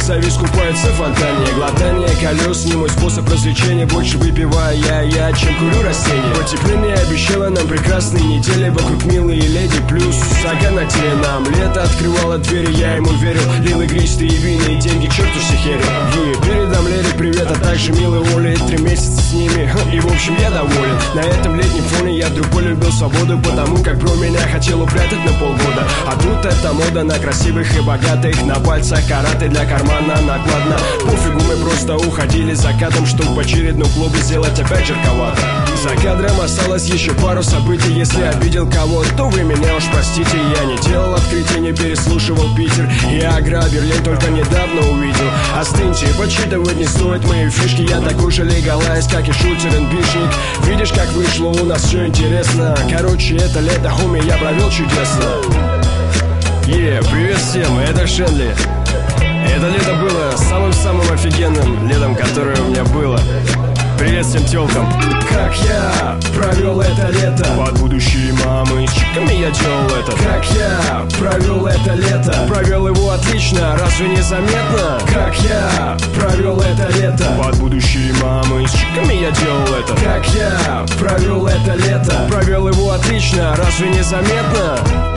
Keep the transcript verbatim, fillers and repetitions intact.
завис, купается в фонтане. Глотание колес не мой способ развлечения. Больше выпиваю я, я, чем курю растения. Потепление обещало нам прекрасные недели. Вокруг милые леди, плюс сага на теле нам. Лето открывало двери, я ему верил. Лил игристые вина и деньги, к черту все херю. И передам Лере привет, а также милой Оле. Три месяца с ними, и в общем я доволен. На этом летнем фоне я вдруг полюбил свободу, потому как бро меня хотел упрятать на полгода. А тут эта мода на красивых и богатых. На пальцах караты для кармана накладно. Пофигу, мы просто уходили закатом, чтоб в очередном клубе сделать опять жарковато. За кадром осталось еще пару событий. Если обидел кого, то вы меня уж простите. Я не делал открытий, не переслушивал Питер и Агра, Берлин только недавно увидел. Остыньте, подсчитывать не стоит мои фишки. Я такой же легалайз, как и шутер и бишник. Видишь, как вышло у нас все интересно. Короче, это лето, хуми, я провел чудесно. Е, yeah, привет всем, это Шенли. Это лето было самым-самым офигенным летом, которое у меня было. Привет всем тёлкам. Как я провел это лето? Под будущие мамы с чиками я делал это. Как я провел это лето? Провел его отлично, разве не заметно? Как я провел это лето? Под будущие мамы с чиками я делал это. Как я провел это лето? Провел его отлично, разве не заметно?